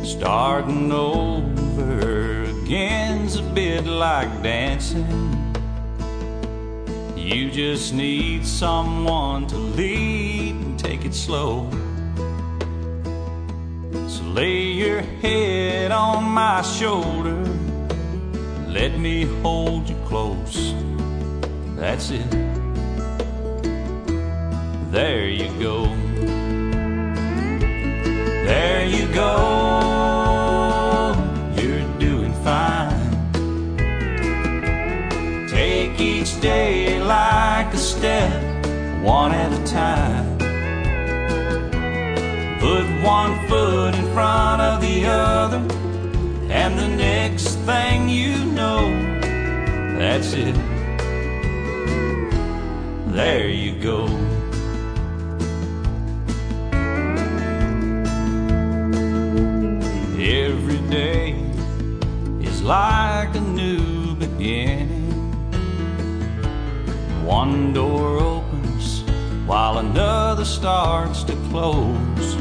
Starting over again's a bit like dancing. You just need someone to lead and take it slow. So lay your head on my shoulder, let me hold you close. That's it. There you go. There you go. You're doing fine. Take each day like a step, one at a time. Put one foot in front of the other, and the next thing you know, that's it. There you go. Every day is like a new beginning. One door opens while another starts to close.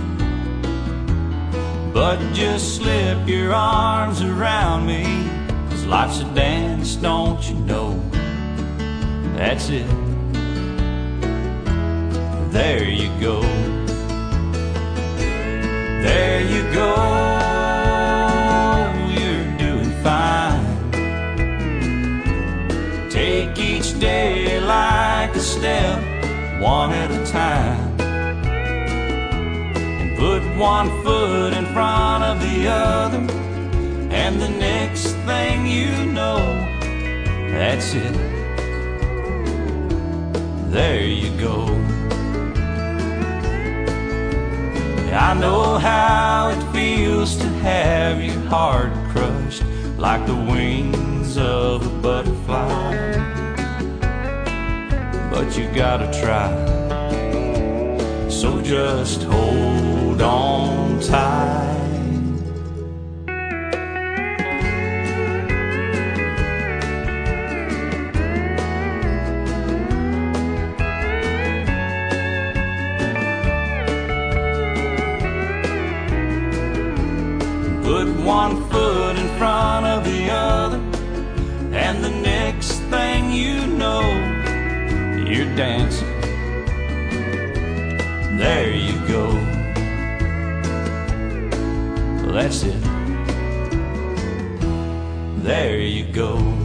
But just slip your arms around me, 'cause life's a dance, don't you know? That's it. There you go. There you go. You're doing fine. Take each day like a step, one at a time. And put one foot in front of the other, and the next thing you know, that's it. There you go. I know how it feels to have your heart crushed like the wings of a butterfly, but you gotta try. So just hold on tight. Put one foot in front of the other, and the next thing you know, you're dancing. There you go. That's it. There you go.